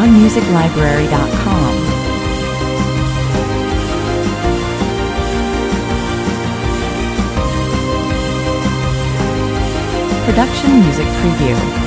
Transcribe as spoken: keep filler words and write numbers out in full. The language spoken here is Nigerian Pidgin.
my music library dot com. Production Music Preview.